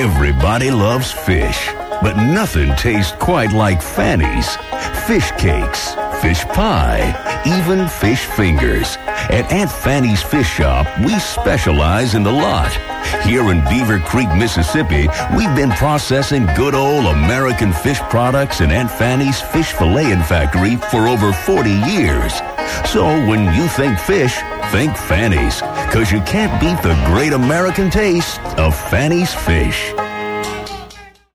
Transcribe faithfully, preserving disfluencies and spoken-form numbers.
Everybody loves fish, but nothing tastes quite like Fanny's. Fish cakes, fish pie, even fish fingers. At Aunt Fanny's Fish Shop, we specialize in the lot. Here in Beaver Creek, Mississippi, we've been processing good old American fish products in Aunt Fanny's Fish Filleting Factory for over forty years. So when you think fish, think Fanny's, because you can't beat the great American taste of Fanny's fish.